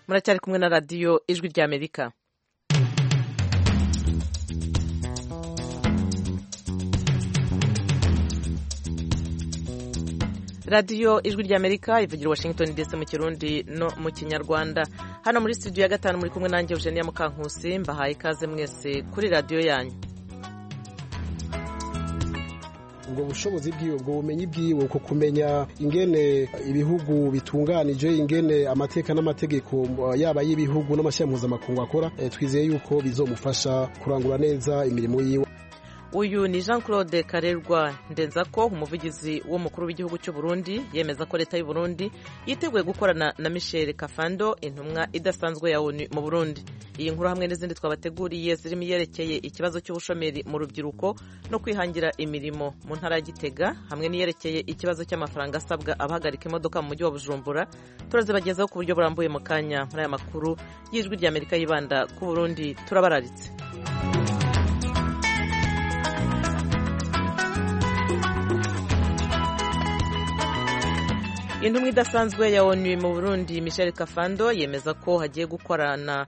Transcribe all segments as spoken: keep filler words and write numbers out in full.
muracyari kumwe na radiyo ijwi ry'Amerika. radiyo ijwi ry'Amerika ivugira Washington D C mu Kirundi no mu Kinyarwanda. Hano muri studio ya gatanu muri kumwe nanjye Eugenia Mukankusi, mbahaye ikaze mwese kuri radiyo yanyu. ubwo bushobozi bwiwe, ubwo bumenyi bwiwe, uko kumenya ingene ibihugu bitunganije, ingene amateka n'amategeko yaba y'ibihugu n'amashyirahamwe mpuzamakungu akora, twizeye yuko bizomufasha kurangura neza imirimo yiwe. Uyu ni Jean Claude Karerwa Ndenzako, umuvugizi w'umukuru w'igihugu cy'u Burundi, yemeza ko leta y'u Burundi yiteguye gukorana na Michel Kafando, intumwa idasanzwe ya O N U mu Burundi. Iyi nkuru hamwe n'izindi twabateguriye zirimo yerekeye ikibazo cy'ubushomeri mu rubyiruko no kwihangira imirimo mu ntara ya Gitega, hamwe n'iyerekeye ikibazo cy'amafaranga asabwa abahagarika imodoka mu mujyi wa Bujumbura, turazibagezaho ku buryo burambuye mu kanya muri aya makuru y'ijwi ry'Amerika yibanda ku Burundi. Turabararitse. Intumwa idasanzwe ya O N U mu Burundi Michel Kafando yemeza ko hagiye gukorana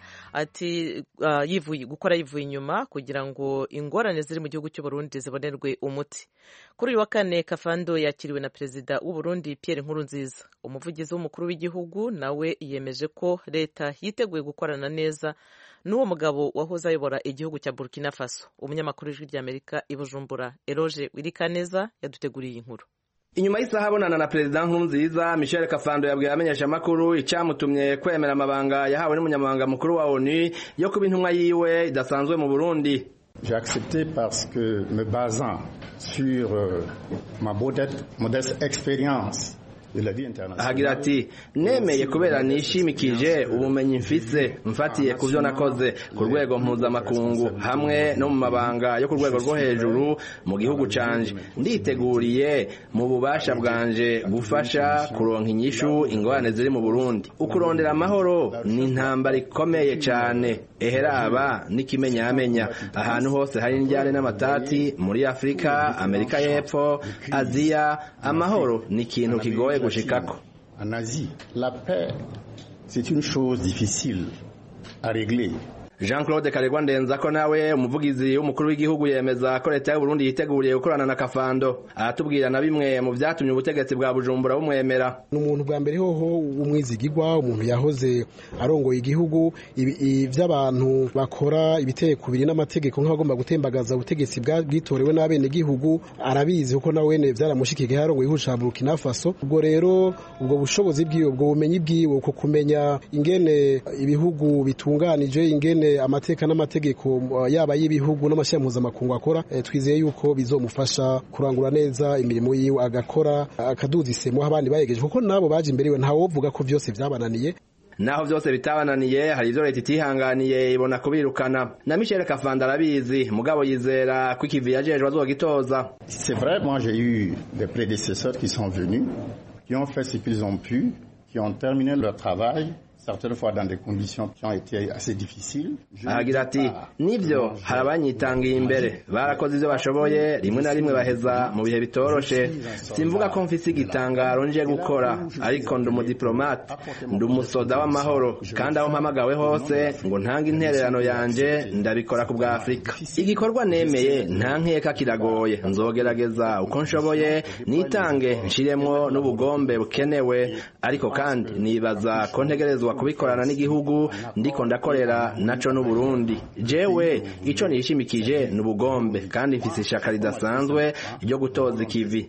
ati uh, yivuye gukora yivuye inyuma kugira ngo ingorane ziri mu gihugu cy'u Burundi zibonerwe umuti. Kuri uyu wa kane Kafando yakiriwe na Perezida w'u Burundi Pierre Nkurunziza. Umuvugizi w'umukuru w'igihugu nawe yemeje ko leta yiteguye gukorana neza n'uwo mugabo wahoze ayobora igihugu cya Burkina Faso. Umunyamakuru w'ijwi ry'Amerika i Bujumbura Eroge Wirikaneza yaduteguriye inkuru. Inyuma y'isaha abonana na Perezida Nkurunziza, Michel Kafando yabwiye amenyesha makuru icyamutumye kwemera amabanga yahawe n'umunyamabanga mukuru wa O N U yo kuba intumwa yiwe idasanzwe mu Burundi. J'ai accepté parce que me basant sur euh, ma modeste, modeste expérience. Ahagira ati nemeye kubera nishimikije ubumenyi mfise mfatiye ku byo nakoze ku rwego mpuzamakungu hamwe no mu mabanga yo ku rwego rwo hejuru mu gihugu canje, nditeguriye mu bubasha bwanje gufasha kuronka inyishu ingorane ziri mu Burundi. Ukurondera amahoro ni intambara ikomeye cyane, eheraba n'ikimenyamenya ahantu hose hari indyane n'amatati muri Afrika, Amerika y'Epfo, Aziya. Amahoro ni ikintu kigoye gushikako. En Asie, la paix, c'est une chose difficile à régler. Jean Claude Karerwa Ndenzako nawe umuvugizi w'umukuru w'igihugu yemeza ko leta y'u Burundi yiteguriye gukorana na Kafando. Aratubwira na bimwe mu byatumye ubutegetsi bwa Bujumbura bumwemera. N'umuntu bwa mbere hoho umwizigirwa, umuntu yahoze arongoye igihugu, ivy'abantu bakora ibiteye kubiri n'amategeko nk'abagomba gutembagaza ubutegetsi bwitorewe n'abene gihugu, arabizi kuko nawe ne byaramushikije yarongoye ihusha Burkina Faso. Ubwo rero ubwo bushobozi bwiwe, ubwo bumenyi bwiwe, uko kumenya ingene ibihugu bitunganije, ingene amateka n'amategeko yaba y'ibihugu n'amashyirahamwe mpuzamakungu akora, twizeye yuko bizomufasha kurangura neza imirimo yiwe, agakora akaduza isemo abandi bayegeje, kuko nabo baje imbere we ntawovuga ko byose byabananiye. Naho byose bitabananiye hari ivyo leta itihanganiye ibona kubirukana. Na Michel Kafando arabizi, mugabo yizera ko ikivi yajeje bazogitoza. C'est vrai, moi j'ai eu des prédécesseurs qui sont venus, qui ont fait ce qu'ils ont pu, qui ont terminé leur travail, certaines fois dans des conditions qui ont été assez difficiles. Ahagira ati nivyo harabanyitangiye imbere, barakoze ivyo bashoboye, rimwe na rimwe baheza mu bihe bitoroshe. Simvuga ko mfise igitangaro nje gukora, ariko ndi umudiplomate, ndi umusoda w'amahoro, kandi aho mpamagawe hose ngo ntanga intererano yanje ndabikora ku bwa Afrika. Igikorwa nemeye nta nkeka kiragoye, nzogerageza uko nshoboye nitange nshiremwo n'ubugombe bukenewe, ariko kandi nibaza ko ntegerezwa kubikorana n'igihugu ndiko ndakorera naco n'u Burundi. Jewe ico nishimikije n'ubugombe kandi mfise ishaka ridasanzwe ryo gutoza ikivi.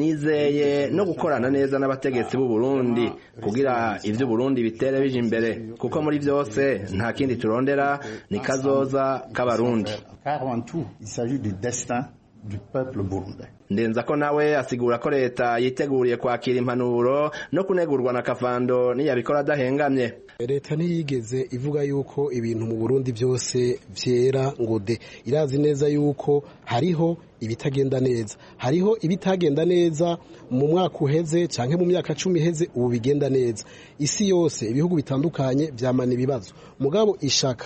Nizeye no gukorana neza n'abategetsi b'u Burundi kugira ivyo Burundi bitere bije imbere, kuko muri byose nta kindi turondera ni kazoza k'abarundi. Car en tout, il s'agit du destin du peuple burundais. Ndenzako nawe asigura ko leta yiteguriye kwakira impanuro no kunegurwa na Kafando niyabikora adahengamye. Leta ntiyigeze ivuga yuko ibintu mu Burundi byose vyera ngo de. Irazi neza yuko hariho ibitagenda neza, hariho ibitagenda neza mu mwaka uheze canke mu myaka cumi iheze, ubu bigenda neza. Isi yose ibihugu bitandukanye vyamana ibibazo, mugabo ishaka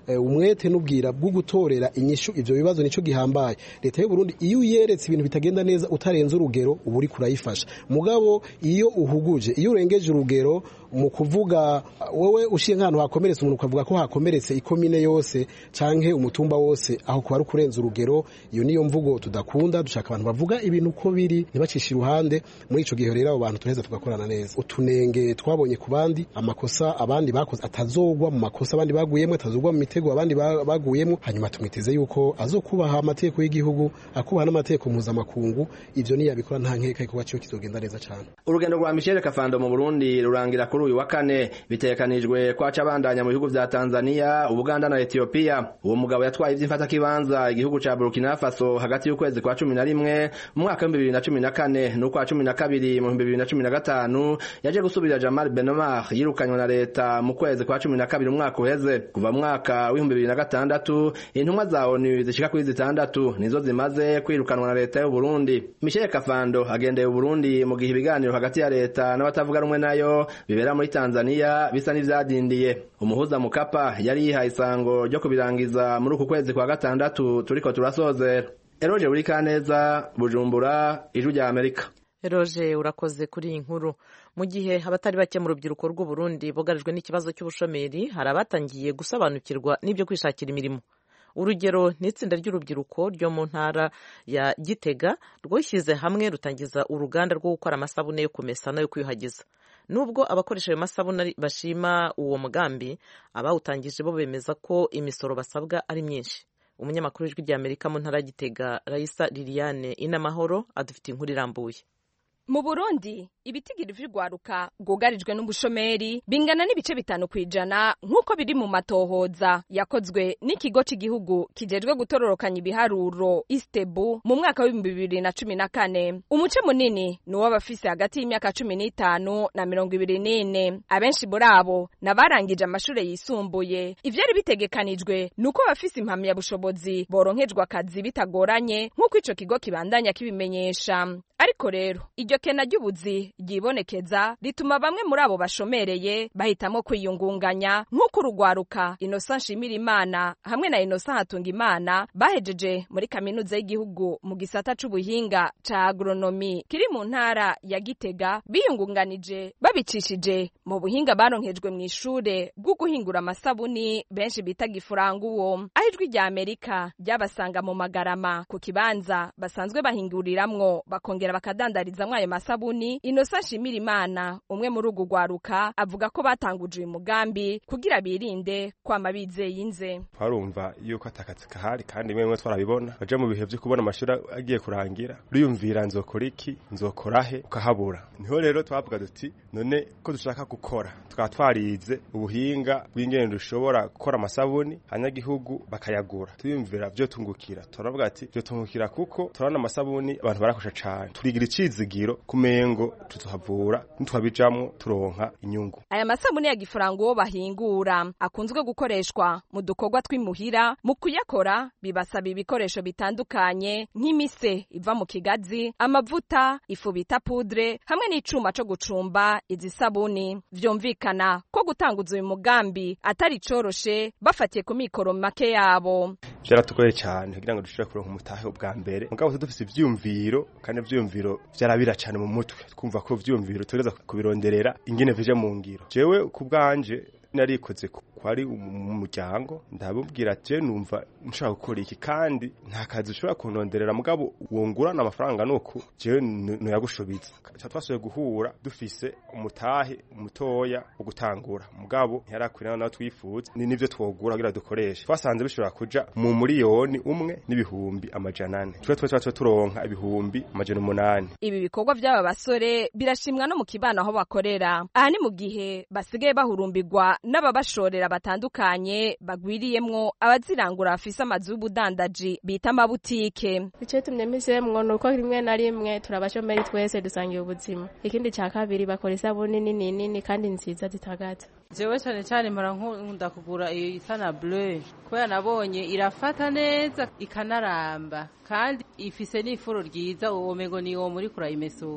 umwete n'ubwira bwo gutorera inyishu ivyo bibazo nico gihambaye. Leta y'u Burundi iyo uyeretse ibintu bitagenda neza utarenze urugero ubu uri kurayifasha, mugabo iyo uhuguje, iyo urengeje urugero mu kuvuga wowe ushiye nk'ahantu hakomeretse umuntu ukavuga ko hakomeretse ikomine yose canke umutumba wose, aho kuba ari kurenza urugero. Iyo niyo mvugo tudakunda, dushaka abantu bavuga ibintu uko biri ntibacishe iruhande. Muri ico gihe rero abo bantu turaheza tugakorana neza. Utunenge twabonye ku bandi, amakosa abandi bakoze atazogwa mu makosa abandi baguyemo, atazogwa mu mitego abandi baguyemo, hanyuma tumwiteze yuko azokubaha amategeko y'igihugu, akubaha n'amategeko mpuzamakungu. Ivyo niyo yabikora nta nkeka yuko cyo kizogenda neza cyane. Urugendo rwa Michel Kafando mu Burundi rurangira kuri uyu wa kane, bitekanijwe kwaca bandanya mu bihugu vya Tanzania, Uganda na Ethiopia. Uwo mugabo yatwaye ivy'imfata kibanza igihugu ca Burkina Faso hagati y'ukwezi kwa cumi na rimwe mu mwaka wa bibiri na cumi na kane n'ukwa cumi na kabiri mu bibiri na cumi na gatanu. Yaje gusubirira Jamal Benomar yirukanywe na leta mu kwezi kwa cumi na kabiri umwaka uheze. Kuva mwaka wa bibiri na gatandatu intumwa za O N U zishika kuri zitandatu nizo zimaze kwirukanwa na leta y'u Burundi. Michel Kafando agendeye u Burundi mu gihe ibiganiro hagati ya leta n'abatavuga rumwe nayo bibera muri Tanzania bisa n'ivyadindiye. Umuhuza Mukapa yari yihaye isango ryo kubirangiza muri uku kwezi kwa gatandatu turiko turasozera. Eroje Burikaneza, Bujumbura, Ijwi rya Amerika. Eroje urakoze kuri iyi nkuru. Mu gihe abatari bake mu rubyiruko rw'u Burundi bogarijwe n'ikibazo cy'ubushomeri, hari abatangiye gusobanukirwa n'ibyo kwishakira imirimo. Urugero ni itsinda ry'urubyiruko ryo mu ntara ya Gitega rwishyize hamwe rutangiza uruganda rwo gukora amasabune yo kumesa no yo kwiyuhagiza. Nubwo abakoresha ayo masabune bashima uwo mugambi, abawutangije bo bemeza ko imisoro basabwa ari myinshi. Umunyamakuru w'Ijwi rya Amerika mu ntara ya Gitega, Raisa Liliane Inamahoro, adufite inkuru irambuye. Mu Burundi ibitigiri vy'urwaruka rwugarijwe n'ubushomeri bingana n'ibice bitanu kwijana nk'uko biri mu matohoza yakozwe n'ikigo cy'igihugu kijejwe gutororokanya ibiharuro Istebu mu mwaka wa bibiri na cumi na kane. Umuce munini ni w'abafise hagati y'imyaka cumi n'itanu na mirongo ibiri n'ine. Abenshi muri abo nabarangije amashure yisumbuye. Ivyari bitegekanijwe nuko abafise impamya bushobozi boronkejwe akazi bitagoranye nk'uko ico kigo kibandanya kibimenyesha. Ariko rero iryo kena ry'ubuzi ryibonekeza rituma bamwe muri abo bashomereye bahitamo kwiyungunganya nk'uko urugwaruka Innocent Nshimirimana hamwe na Innocent Hatungimana bahejeje muri kaminuza y'igihugu mu gisata c'ubuhinga ca agronomi kiri mu ntara ya Gitega, biyungunganije babicishije mu buhinga baronkejwe mu ishure bwo guhingura amasabuni benshi bita gifuranguwo. Aho Ijwi rya Amerika ryabasanga mu Magarama ku kibanza basanzwe bahinguriramwo bakongera bakadandarizamwo ayo masabuni. Innocent Nshimirimana umwe muri ugu gwaruka avuga ko batanguje uyu mugambi kugira birinde kwama bizeye inze. Twarumva yuko atakazi kahari kandi mwe twarabibona baje mu bihe byo kubona amashuri agiye kurangira, uriyumvira nzokora iki nzokora he ukahabura. Niho rero twavuga duti none ko dushaka gukora twatwarize ubuhinga bw'ingene dushobora gukora amasabuni abanyagihugu bakayagura, tuyumvira byo tungukira. Turavuga ati byo tungukira kuko turana amasabuni abantu barakosha cyane, turigira icizigiro kumengo tutuhavura ntwabijamwo turonka inyungu. Aya masabuni ya gifuranguwo bahingura akunzwe gukoreshwa mu dukorwa tw'imuhira. Mu kuyakora bibasaba ibikoresho bitandukanye nk'imise iva mu kigazi, amavuta, ifu bita poudre hamwe n'icuma co gucumba izi sabuni. Vyumvikana ko gutanguza uyu mugambi atari coroshe bafatiye ku mikoro make yabo. Byaratugoye cyane kugira ngo dushobore kuronka umutahe ubwa mbere, mugabo dufise ivyumviro kandi ivyumviro vyarabira cyane mu mutwe, twumva ko vyumviro tureza kubironderera ingene vije mu ngiro. Jewe kubwanje narikoze kwari umuryango ndabubwira je numva nshaka gukora iki kandi nta kazi ushobora kunonderera, mugabo wongurana amafaranga nuko je no yagushobiza. Twasuye guhura dufise umutahe mutoya wo gutangura, mugabo ntiyarakwirana na twifuza ni nivyo twogura kugira dukoreshe. Twasanze bishobora kuja mu miliyoni umwe n'ibihumbi amajana ane, twe twe twe turonka ibihumbi amajana umunani. Ibi bikorwa by'aba basore birashimwa no mu kibano aho bakorera. Aha ni mu gihe basigaye bahurumbirwa n'ababashorera batandukanye bagwiriyemwo abazirangura afise amazu y'ubudandaji bita amabutike. Ico tumye misemwo nuko rimwe na rimwe turabashomeri twese dusangiye ubuzima. Ikindi ca kabiri bakora isabuni nini nini kandi nziza zitagaza. Jewe cyane cyane mara nkunda kugura iyo isana bleu kubera nabonye irafata neza ikanaramba kandi ifise n'ifuro ryiza, uwo mego ni wo muri kurayimesutse.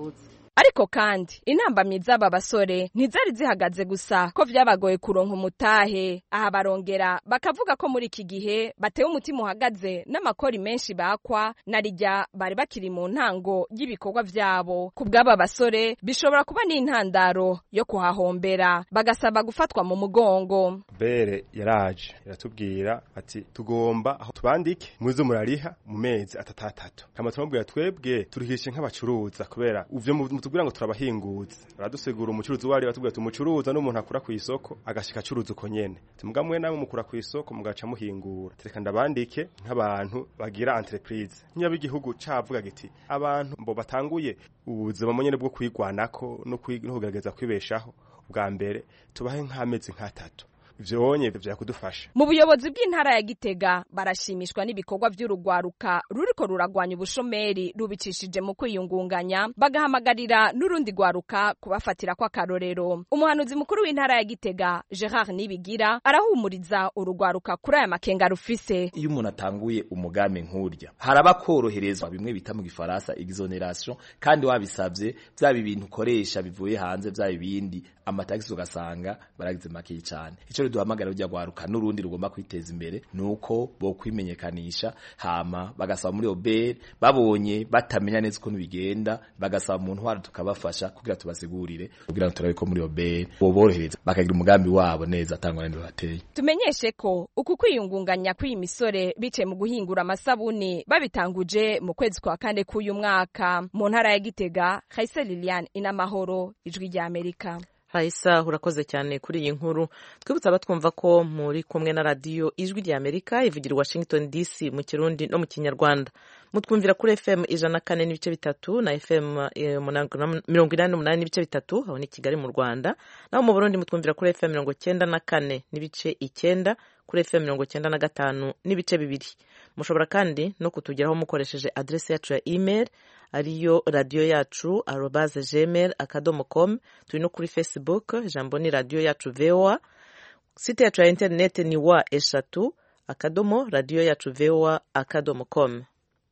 ariko kandi intambamyi z'aba basore ntizari zihagaze gusa ko vyabagoye kuronka umutahe. Aha barongera bakavuga ko muri iki gihe batewe umutima uhagaze n'amakori menshi bakwa narijya bari bakiri mu ntango y'ibikorwa vyabo. Ku bw'aba basore bishobora kuba n'intandaro yo kuhahombera, bagasaba gufatwa mu mugongo. Bere yaraje iratubwira ati tugomba aho tubandike muzo murariha mu mezi atatatatu. Kama tumubwira twebwe turihishe nk'abacuruza kubera uvyo mutubwira ngo turabahinguza. Baradusegura umucuruzi wari batubwira tumucuruza n'umuntu akura ku isoko agashika acuruza uko nyene. Tumugamwe namwe mukura ku isoko mugaca muhingura. Tereka ndabandike nk'abantu bagira entreprise. Nyabe igihugu cavuga giti abantu mbo batanguye ubuzima mu nyene bwo kwigwanako no kugerageza kwibeshaho bwa mbere tubahe nk'amezi nk'atatu. Vyonye vya kudufasha. Mu buyobozi bw'intara ya Gitega barashimishwa n'ibikorwa vy'urugwaruka ruriko ruragwanya ubushomeri rubicishije mu kwiyungunganya, bagahamagarira n'urundi gwaruka kubafatira kwa karorero. Umuhanuzi mukuru w'intara ya Gitega Gerard Nibigira arahumuriza urugwaruka kuri aya makenga rufise. Iyo umuntu atanguye umugambi nk'urya haraba koroherezwa bimwe bita mu gifaransa exoneration, kandi wabisabye bya ibintu ukoresha bivuye hanze bya ibindi amatagisi ugasanga baragize make cyane. Ico duhamagara ujya gwaruka n'urundi rugomba kwiteza imbere nuko bo kwimenyekanisha hama bagasaba muri obere babonye batamenya neza uko bigenda bagasaba umuntu wari tukabafasha kugira tubasigurire kugira ngo turabe ko muri obere bo borohereza bakagira umugambi wabo neza atangwa n'indi bateye. Tumenyeshe ko uku kwiyungunganya kw'iyi misore bice mu guhingura amasabuni babitanguje mu kwezi kwa kane k'uyu mwaka mu ntara ya Gitega. Khaisa Liliane Inamahoro, Ijwi rya Amerika. Haisa urakoze cyane kuri iyi nkuru. Twibutsa abatwumva ko muri kumwe na radio Ijwi rya Amerika ivugira Washington D C mu Kirundi no mu Kinyarwanda. Mutwumvira kuri F M ijana na kane n'ibice bitatu na F M mirongo inani n'umunani n'ibice bitatu aho ni Kigali mu Rwanda. Naho mu Burundi mutwumvira kuri F M mirongo cyenda na kane n'ibice icyenda, kuri F M mirongo cyenda na gatanu n'ibice bibiri. Mushobora kandi no kutugeraho mukoresheje adresse yacu ya email ariyo radio yacu arobase gmail akadomo com. Turi no kuri Facebook, jambo ni radio yacu V O A. Site yacu ya internet ni wa eshatu akadomo radio yacu V O A akadomo com.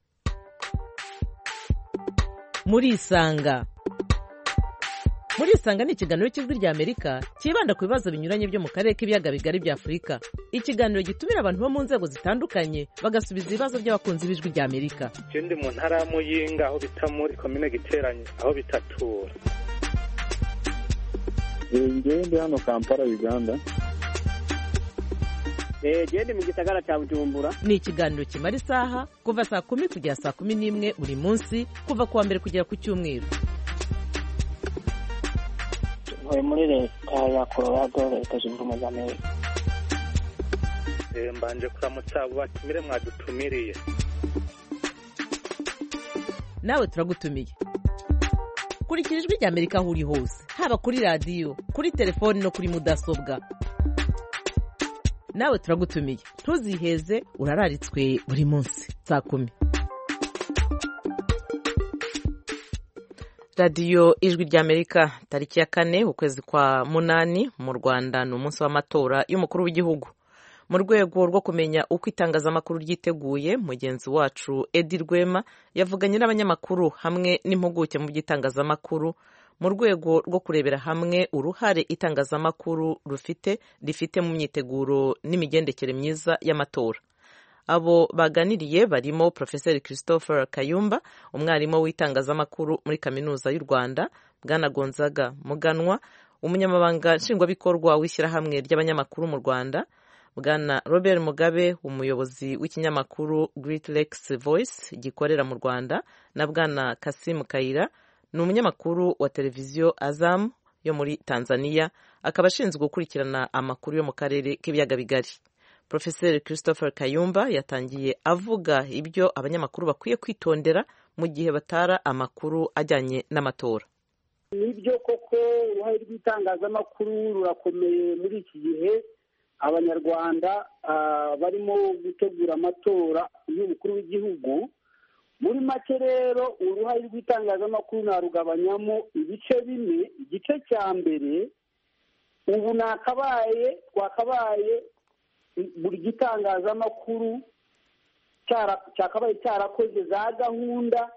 Muri Isanga. Muri Isanga ni ikiganiro cy'Ijwi rya Amerika kibanda ku bibazo binyuranye byo mu karere k'ibiyaga bigari bya Afurika. Ikiganiro gitumira abantu bo mu nzego zitandukanye bagasubiza ibibazo by'abakunzi b'Ijwi rya Amerika. Ikindi mu ntara ya Muyinga aho bita muri commune Giteranye aho bitatura. Ngende hano Kampala Uganda. Eh gende mu gisagara cya Bujumbura. Ni ikiganiro kimara isaha kuva saa kumi kugera saa kumi n'imwe buri munsi kuva kuwa mbere kugera ku cyumweru. Muri leta ya Colorado leta zunze ubumwe za Amerika. Eh mbanje kuramutsa batumire mwadutumiriye. Nawe turagutumiye. Kurikira Ijwi rya Amerika aho uri hose, haba kuri radio, kuri telefone no kuri mudasobwa. Nawe turagutumiye. Ntuziheze urararitswe buri munsi saa kumi. Radio Ijwi rya Amerika, tariki ya kane ukwezi kwa munani mu Rwanda ni umunsi w'amatora y'umukuru w'igihugu. Mu rwego rwo kumenya uko itangazamakuru ryiteguye, mugenzi wacu Edi Rwema yavuganye n'abanyamakuru hamwe n'impuguke mu by'itangazamakuru mu rwego rwo kurebera hamwe uruhare itangazamakuru rufite rifite mu myiteguro n'imigendekere myiza y'amatora. Abo baganiriye barimo Professor Christopher Kayumba, umwarimu w'itangazamakuru muri Kaminuza y'u Rwanda, Bwana Gonzaga Muganwa, umunyamabanga nshingwabikorwa w'ishyirahamwe ry'abanyamakuru mu Rwanda, Bwana Robert Mugabe, umuyobozi w'ikinyamakuru Great Lakes Voice gikorera mu Rwanda, na Bwana Kasim Kaira, ni umunyamakuru wa televiziyo Azam yo muri Tanzania, akaba ashinzwe gukurikirana amakuru yo mu karere k'ibiyaga bigari. Professor Christopher Kayumba yatangiye avuga ibyo abanyamakuru bakwiye kwitondera mu gihe batara amakuru ajyanye n'amatora. Nibyo koko uruhare rw'itangazamakuru rurakomeye muri iki gihe. Abanyarwanda barimo gutegura amatora y'umukuru w'igihugu. Muri make rero uruhare rw'itangazamakuru narugabanyamo ibice bine. Igice cya mbere ubu nakabaye twakabaye buri gitangazamakuru cyakabaye cyarakoze za gahunda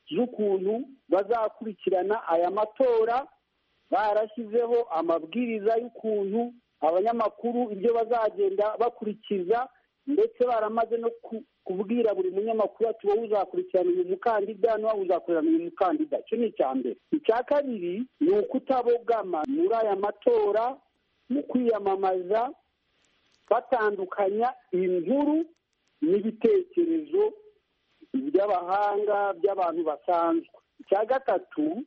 z'ukuntu bazakurikirana aya matora, barashyizeho amabwiriza y'ukuntu abanyamakuru ibyo bazagenda bakurikiza, ndetse baramaze no kubwira buri munyamakuru ati wowe uzakurikirana uyu mukandida n'uwo uzakurikirana uyu mukandida. Icyo ni icya mbere. Icya kabiri ni ukutabogama muri aya matora mu kwiyamamaza, batandukanya inkuru n'ibitekerezo by'abahanga by'abantu basanzwe. Icya gatatu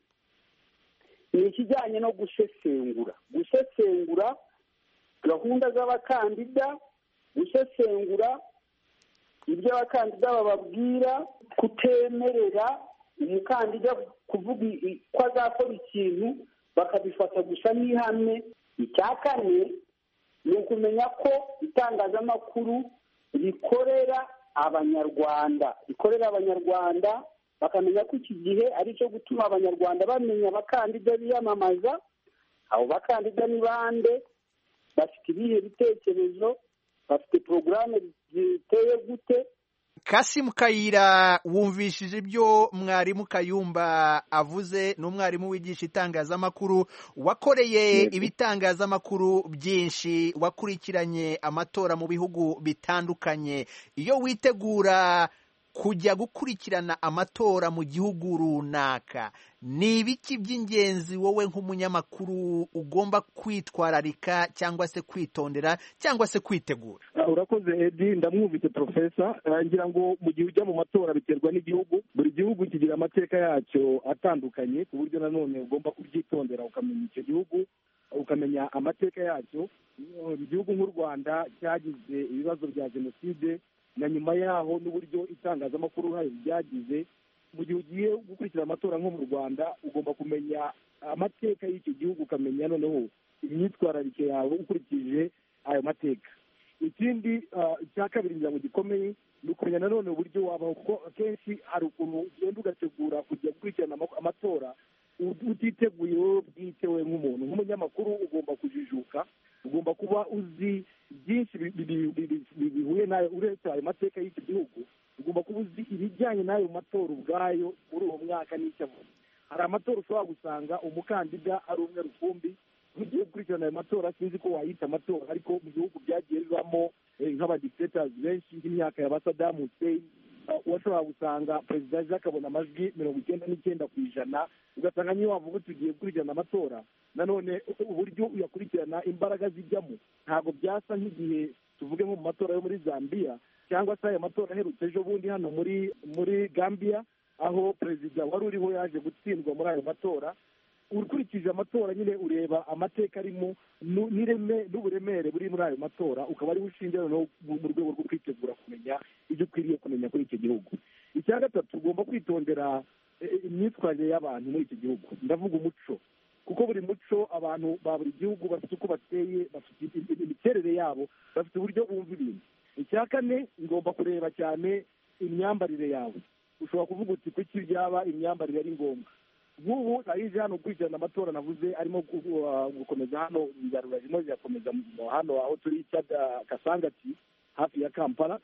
ni ikijyanye no gusesengura gusesengura gahunda z'abakandida, gusesengura ibyo abakandida bababwira, kutemerera umukandida kuvuga ko azakora ikintu bakabifata gusa n'ihame. Icya kane ni ukumenya ko itangazamakuru rikorera abanyarwanda rikorera abanyarwanda bakamenya ko iki gihe ari cyo gutuma abanyarwanda bamenya abakandida biyamamaza. Abo bakandida ni bande, bafite ibihe bitekerezo, bafite porogaramu ziteye gute. Kasimu Kayira, wumvishije ibyo mwarimu Kayumba avuze, n'umwarimu wigisha itangazamakuru, wakoreye ibitangazamakuru byinshi, wakurikiranye amatora mu bihugu bitandukanye. Iyo witegura kujya gukurikirana amatora mu gihugu runaka, ni ibiki by'ingenzi wowe nk'umunyamakuru ugomba kwitwararika cyangwa se kwitondera cyangwa se kwitegura? Urakoze Edi, ndamwumvise Profesa. Ngira ngo mu gihe ujya mu matora biterwa n'igihugu, buri gihugu kigira amateka yacyo atandukanye, ku buryo nanone ugomba kubyitondera ukamenya icyo gihugu, ukamenya amateka yacyo. Igihugu nk'u Rwanda cyagize ibibazo bya jenoside, na nyuma yaho n'uburyo itangazamakuru hayo byagize. Mu gihe ugiye gukurikira amatora nko mu Rwanda, ugomba kumenya amateka y'icyo gihugu, ukamenya noneho imyitwararike yawe ukurikije ayo mateka. Ikindi icya kabiri ngira ngo gikomeye ni ukumenya nanone uburyo wabaho, kuko akenshi hari ukuntu ugenda ugategura kujya gukurikirana amatora utiteguye wowe bwite we nk'umuntu. Nk'umunyamakuru ugomba kujijuka, ugomba kuba uzi byinshi bihuye nayo uretse ayo mateka y'iki gihugu. Ugomba kuba uzi ibijyanye n'ayo matora ubwayo muri uwo mwaka n'icyo avuga. Hari amatora ushobora gusanga umukandida ari umwe rukumbi. Ugiye gukurikirana ayo matora, sinzi ko wayita amatora, ariko mu bihugu byagiye bibamo nk'abadictators benshi nk'imyaka ya ba Saddam Hussein, washobora gusanga perezida aje akabona amajwi mirongo icyenda n'icyenda ku ijana, ugasanga niyo wavuga uti ugiye gukurikirana amatora, nanone uburyo uyakurikirana imbaraga zijyamo ntabwo byasa nk'igihe tuvuge nko mu matora yo muri Zambia, cyangwa se aya matora aherutse ejo bundi hano muri muri Gambia, aho perezida wari uriho yaje gutsindwa muri ayo matora. Ukurikije amatora nyine ureba amateka arimo n'ireme n'uburemere buri muri ayo matora, ukaba ari ushingiye no mu rwego rwo kwitegura kumenya ibyo ukwiriye kumenya kuri icyo gihugu. Icya gatatu, ugomba kwitondera imyitwarire y'abantu muri iki gihugu, ndavuga umuco, kuko buri muco abantu ba buri gihugu bafite uko bateye, bafite imiterere yabo, bafite uburyo bumva ibintu. Icya kane, ngomba kureba cyane imyambarire yawe. Ushobora kuvuga uti kuki byaba imyambarire ari ngombwa. Nk'ubu narije hano gukurikirana amatora, navuze arimo gukomeza hano, ibyarura birimo birakomeza hano aho turi Kasangati hafi ya Kampala.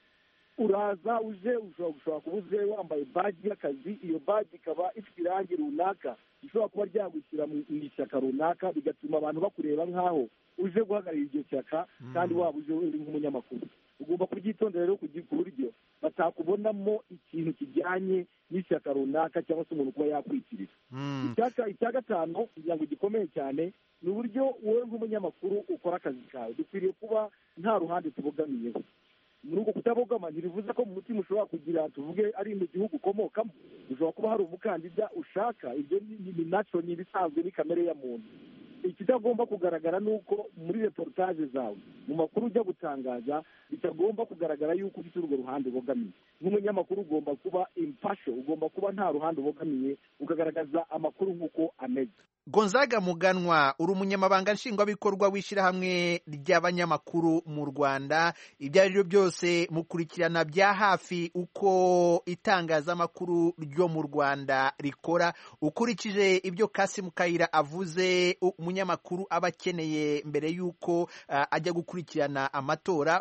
Uraza uje ushobora kuba uze wambaye baji y'akazi, iyo baji ikaba ifite irangi runaka, ishobora kuba ryagushyira mu ishyaka runaka, bigatuma abantu bakureba nk'aho uje guhagararira iryo shyaka kandi waba uje uri nk'umunyamakuru. Ugomba kubyitondera rero ku buryo batakubonamo ikintu kijyanye n'ishyaka runaka cyangwa se umuntu kuba yakwikiriza. Icya gatanu kugira ngo gikomeye cyane ni uburyo wowe nk'umunyamakuru ukora akazi kawe. Dukwiriye kuba nta ruhande tubogamiyeho. Muri uko kutabogama ntibivuze ko mu mutima ushobora kugira, tuvuge ari mu gihugu ukomokamo, ushobora kuba hari umukandida ushaka. Ibyo ni naco, ni ibisanzwe, ni kamere ya muntu. Ikitagomba kugaragara ni uko muri reportage zawe, mu makuru ujya gutangaza, bitagomba kugaragara yuko ufite urwo ruhande ubogamiye. Nk'umunyamakuru ugomba kuba impartial, ugomba kuba nta ruhande ubogamiye, ukagaragaza amakuru nk'uko ameze. Gonzaga Muganwa, uri umunyamabanga nshingwabikorwa w'ishyirahamwe ry'abanyamakuru mu Rwanda. Ibyo ari byo byose mukurikirana bya hafi uko itangazamakuru ryo mu Rwanda rikora. Ukurikije ibyo Kassim Kayira avuze umunyamakuru aba akeneye mbere y'uko uh, ajya gukurikirana amatora,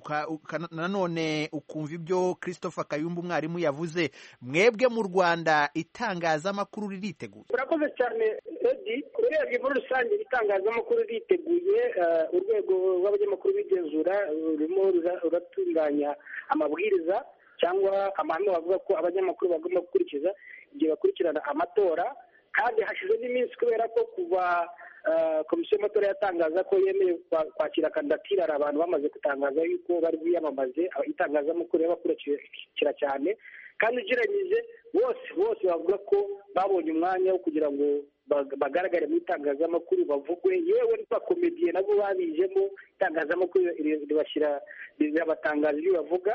nanone ukumva ibyo Christopher Kayumba umwarimu yavuze, mwebwe mu Rwanda itangazamakuru ririteguye? Urakoze cyane Edi. Urebye muri rusange itangazamakuru riteguye, urwego rw'abanyamakuru bigenzura rurimo ruratunganya amabwiriza cyangwa amahame bavuga ko abanyamakuru bagomba gukurikiza igihe bakurikirana amatora, kandi hashize n'iminsi kubera ko kuva komisiyo y'amatora yatangaza ko yemeye kwakira kandidatire, hari abantu bamaze gutangaza yuko bari biyamamaze. Itangazamakuru y'abakurikira cyane, kandi ugereranyije bose bose bavuga ko babonye umwanya wo kugira ngo bagaragare mu itangazamakuru, bavugwe, yewe n'abakomediye nabo babijemo. Itangazamakuru ribashyira rirabatangaza ibyo bavuga.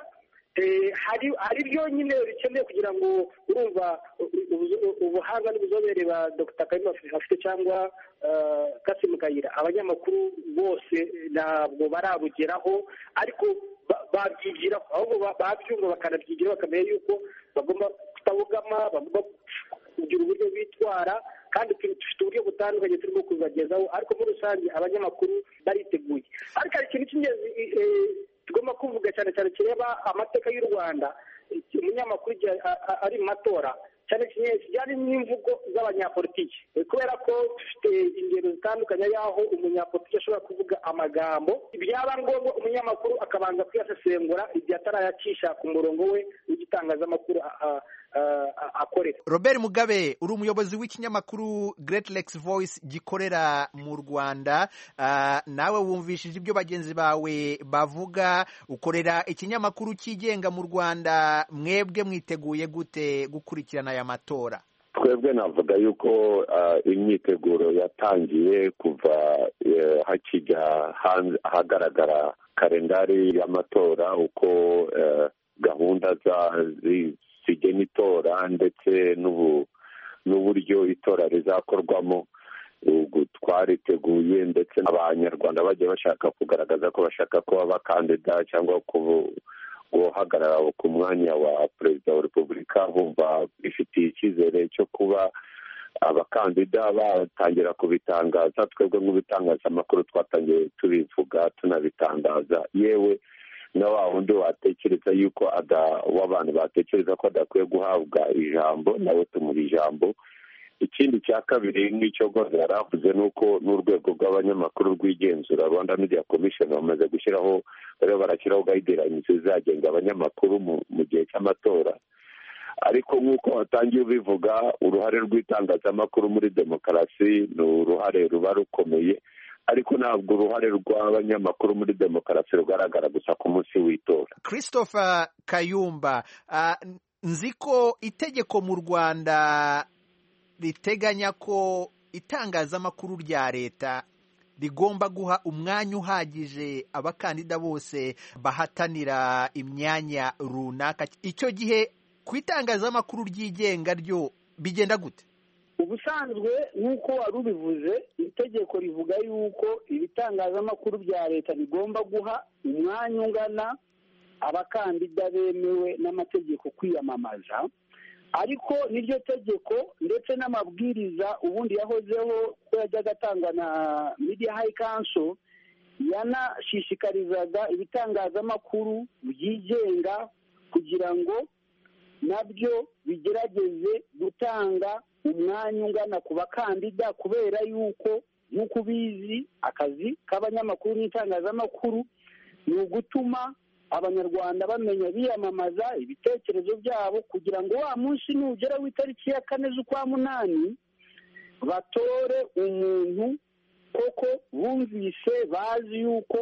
hari hari byonyine bikeneye kugira ngo urumva ubuhanga n'ubuzobere ba Dr Kayumba afite cyangwa Kassim Kayira, abanyamakuru bose ntabwo barabugeraho, ariko babyigiraho, ahubwo babyumva bakanabyigira, bakamenya yuko bagomba kutabugama, bagomba kugira uburyo bitwara, kandi dufite uburyo butandukanye turimo kubagezaho, ariko muri rusange abanyamakuru bariteguye. Ariko hari ikintu cy'ingenzi tugomba kuvuga cyane cyane kireba amateka y'u Rwanda. Umunyamakuru ari mu matora cyane cyane kijyanye n'imvugo z'abanyapolitiki, kubera ko dufite ingero zitandukanye y'aho umunyapolitiki ashobora kuvuga amagambo, byaba ngombwa umunyamakuru akabanza kuyasesengura igihe atarayacisha ku murongo we w'igitangazamakuru akorera. Robert Mugabe, uri umuyobozi w'ikinyamakuru Great Lakes Voice gikorera mu Rwanda. Uh, nawe wumvishije ibyo bagenzi bawe bavuga, ukorera ikinyamakuru cyigenga mu Rwanda. Mwebwe mwiteguye gute gukurikirana aya matora? Twebwe navuga yuko uh, imyiteguro yatangiye kuva uh, hakijya hagaragara kalendari y'amatora, uko uh, gahunda za zi sigena itora ndetse n'uburyo itora rizakorwamo. Twariteguye, ndetse abanyarwanda bagiye bashaka kugaragaza ko bashaka kuba abakandida cyangwa guhagarara ku mwanya wa perezida wa repubulika, bumva bifitiye icyizere cyo kuba abakandida batangira kubitangaza. Twebwe nk'ibitangazamakuru twatangiye tubivuga tunabitangaza, yewe na wa wundi watekereza yuko w'abantu batekereza ko adakwiye guhabwa ijambo nawe tumuha ijambo. Ikindi cya kabiri n'icyo Gonzaga yaravuze nuko n'urwego rw'abanyamakuru rw'igenzura Rwanda Media Commission bamaze gushyiraho, bari barashyiraho guidelines zizagenga abanyamakuru mu gihe cy'amatora. Ariko nk'uko watangiye ubivuga, uruhare rw'itangazamakuru muri demokarasi ni uruhare ruba rukomeye, ariko ntabwo uruhare rw'abanyamakuru muri demokarasi rugaragara gusa ku munsi w'itora. Christopher Kayumba, uh, nzi ko itegeko mu Rwanda riteganya ko itangazamakuru rya leta rigomba guha umwanya uhagije abakandida bose bahatanira imyanya runaka. Icyo gihe ku itangazamakuru ryigenga ryo bigenda gute? Ubusanzwe nk'uko wari ubivuze, itegeko rivuga yuko ibitangazamakuru bya leta bigomba guha umwanya ungana abakandida bemewe n'amategeko kwiyamamaza. Ariko n'iryo tegeko ndetse n'amabwiriza ubundi yahozeho ko yajyaga atangwa na Media High Council, yanashishikarizaga ibitangazamakuru byigenga kugira ngo nabyo bigerageze gutanga umwanya ungana ku bakandida, kubera yuko nk'uko ubizi akazi k'abanyamakuru n'itangazamakuru ni ugutuma abanyarwanda bamenya biyamamaza ibitekerezo byabo, kugira ngo wa munsi nugera w'itariki ya kane z'ukwa munani batore umuntu koko bumvise bazi yuko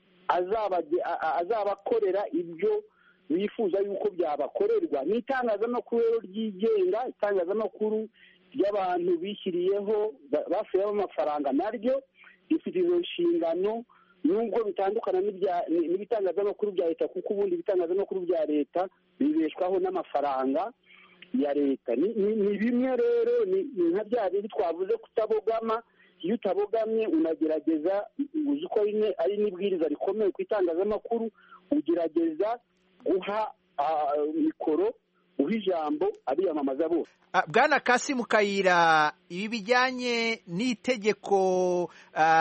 azabakorera ibyo bifuza yuko byabakorerwa. N'itangazamakuru rero ryigenga, itangazamakuru ry'abantu bishyiriyeho basuyeho amafaranga, naryo rifite izo nshingano, nubwo bitandukana n'ibitangazamakuru bya leta, kuko ubundi ibitangazamakuru bya leta bibeshwaho n'amafaranga. ya leta ni bimwe rero ni nka bya bindi twavuze kutabogama. Iyo utabogamye unagerageza uzi ko ari n'ibwiriza rikomeye ku itangazamakuru, ugerageza guha mikoro, guha ijambo abiyamamaza bose. Bwana Kasimu Kayira, ibi bijyanye n'itegeko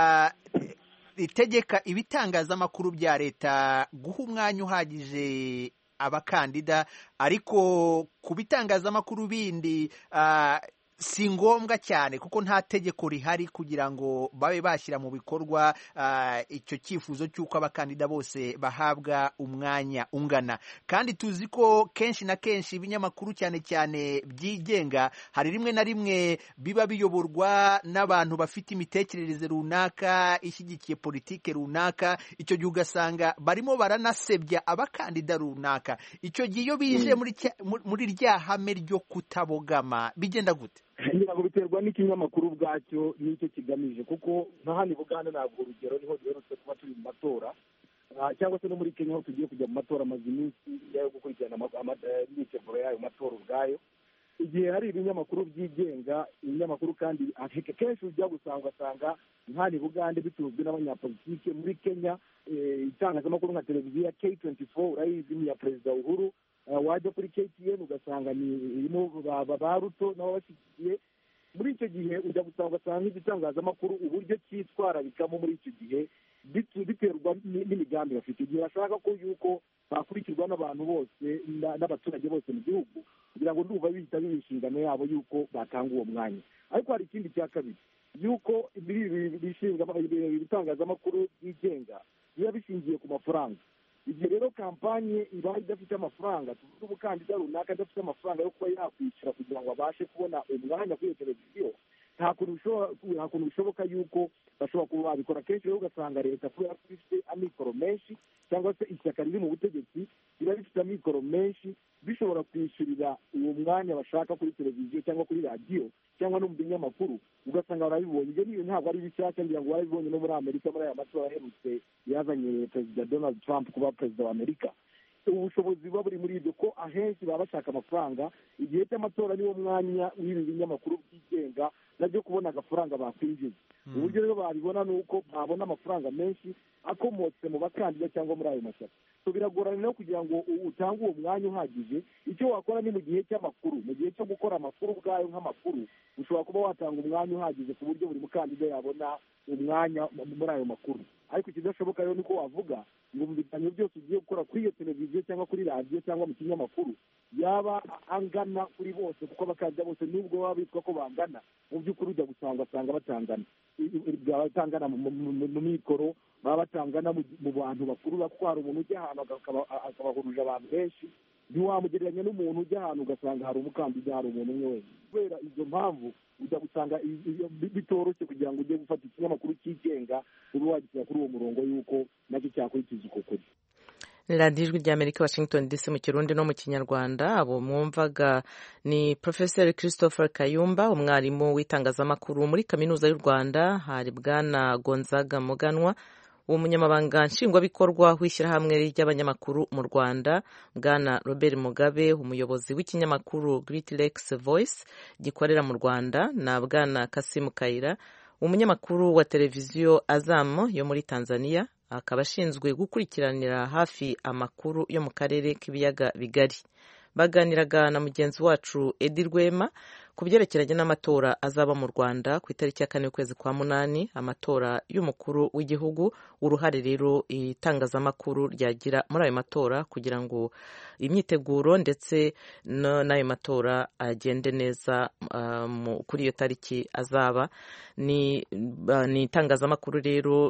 ritegeka ibitangazamakuru bya leta guha umwanya uhagije abakandida, ariko ku bitangazamakuru bindi si ngombwa cyane kuko nta tegeko rihari kugira ngo babe bashyira mu bikorwa icyo cyifuzo cy'uko abakandida bose bahabwa umwanya ungana. Kandi tuzi ko kenshi na kenshi ibinyamakuru cyane cyane byigenga hari rimwe na rimwe biba biyoborwa n'abantu bafite imitekerereze runaka ishyigikiye politike runaka, icyo gihe ugasanga barimo baranasebya abakandida runaka. Icyo gihe iyo bije muri rya hame ryo kutabogama bigenda gute? ntabwo biterwa n'ikinyamakuru ubwacyo n'icyo kigamije, kuko nka hano i Bugande ntabwo urugero niho duherutse kuba turi mu matora, cyangwa se no muri Kenya aho tugiye kujya mu matora amaze iminsi yo gukurikirana imyiteguro y'ayo matora ubwayo. Igihe hari ibinyamakuru byigenga, ibinyamakuru kandi kenshi ujya gusanga ugasanga nka hano i Bugande bituzwi n'abanyapolitike. Muri Kenya itangazamakuru nka televiziyo ya K twenty-four urayizi ni iya Perezida Uhuru, wajya kuri K T N ugasanga ni irimo ba Ruto nabo bashyigikiye. Muri icyo gihe ujya gusanga ugasanga igitangazamakuru uburyo cyitwararikamo muri icyo gihe biterwa n'imigambi bafite. Igihe bashaka ko yuko bakurikirwa n'abantu bose n'abaturage bose mu gihugu, kugira ngo ndumva bihita biba inshingano yabo yuko batanga uwo mwanya. Ariko hari ikindi cya kabiri, yuko ibitangazamakuru byigenga biba bishingiye ku mafaranga. Igihe rero kampanye iba idafite amafaranga, tuvuge umukandida runaka adafite amafaranga yo kuba yakwishyura kugira ngo abashe kubona umwanya kuri iyo televiziyo, nta kuntu bishoboka yuko bashobora kuba babikora. Kenshi rero ugasanga leta kubera ko ifite amikoro menshi, cyangwa se ishyaka riri mu butegetsi riba rifite amikoro menshi, bishobora kwishyurira uwo mwanya bashaka kuri televiziyo cyangwa kuri radiyo cyangwa no mu binyamakuru, ugasanga barabibonye. Ibyo niyo ntabwo ari bishyashya, ngira ngo barabibonye no muri Amerika muri aya matora aherutse yazanye Perezida Donald Trump kuba perezida wa Amerika. Ubushobozi buba buri muri ibyo, ko ahenshi baba bashaka amafaranga. Igihe cy'amatora niwo mwanya w'ibi binyamakuru byigenga nabyo kubona agafaranga bakwinjiza. Uburyo rero babibona ni uko babona amafaranga menshi akomotse mu bakandida cyangwa muri ayo mashyaka. So biragorana no kugira ngo utange uwo mwanya uhagije. Icyo wakora ni mu gihe cy'amakuru, mu gihe cyo gukora amakuru ubwayo nk'amakuru, ushobora kuba watanga umwanya uhagije ku buryo buri mukandida yabona umwanya muri ayo makuru. Ariko ikidashoboka rero niko wavuga ngo mu biganiro byose ugiye gukora kuri iyo televiziyo cyangwa kuri radiyo cyangwa mu kinyamakuru yaba angana kuri bose, kuko abakandida bose nubwo baba bitwa ko bangana, mu by'ukuri ujya gusanga basanga batangana, batangana mu mikoro, baba batangana mu bantu bakuru. Batwara umuntu ujya ahantu akabahuruje abantu benshi, ntiwamugereranya n'umuntu ujya ahantu ugasanga hari umukandida, hari umuntu umwe wenyine. Kubera izo mpamvu ujya gusanga bitoroshye kugira ngo ujye gufata ikinyamakuru cyigenga ube wagishyira kuri uwo murongo y'uko nacyo cyakurikiza uko kuri. Ni radiyo ijwi ry'Amerika, Washington D C mu Kirundi no mu Kinyarwanda. Abo mwumvaga ni Professor Christopher Kayumba, umwarimu w'itangazamakuru muri Kaminuza y'u Rwanda. Hari Bwana Gonzaga Muganwa, umunyamabanga nshingwabikorwa w'ishyirahamwe ry'abanyamakuru mu Rwanda. Bwana Robert Mugabe, umuyobozi w'ikinyamakuru Great Lakes Voice gikorera mu Rwanda, na Bwana Kasimu Kayira, umunyamakuru wa televiziyo Azam yo muri Tanzania, akaba ashinzwe gukurikiranira hafi amakuru yo mu karere k'ibiyaga bigari. Baganiraga na mugenzi wacu Edi Rwema ku byerekeranye n'amatora azaba mu Rwanda ku itariki ya kane y'ukwezi kwa munani, amatora y'umukuru w'igihugu, uruhare rero itangazamakuru ryagira muri ayo matora kugira ngo imyiteguro ndetse n'ayo matora agende neza uh, kuri iyo tariki azaba. Ni ni itangazamakuru rero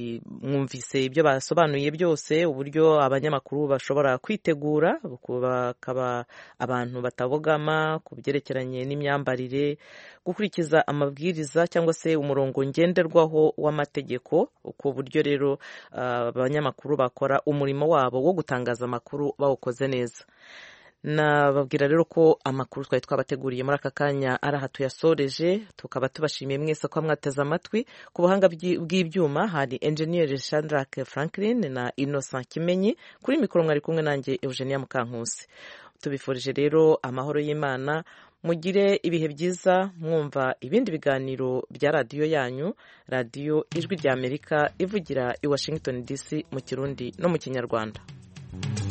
mwumvise ibyo basobanuye byose, uburyo abanyamakuru bashobora kwitegura bakaba abantu batabogama ku byerekeranye n'imyambarire, gukurikiza amabwiriza cyangwa se umurongo ngenderwaho w'amategeko, ku buryo rero abanyamakuru bakora umurimo wabo wo gutangaza amakuru bawukoze neza. Nababwira rero ko amakuru twari twabateguriye muri aka kanya ari aha tuyasoreje, tukaba tubashimiye mwese ko mwateze amatwi. Ku buhanga bw'ibyuma hari Engineer Shadrack Franklin na Innocent Kimenyi, kuri mikoro mwari kumwe nanjye Eugenia Mukankusi. tubifurije rero amahoro y'Imana, mugire ibihe byiza mwumva ibindi biganiro bya radiyo yanyu, radiyo Ijwi ry'Amerika ivugira i Washington D C mu Kirundi no mu Kinyarwanda.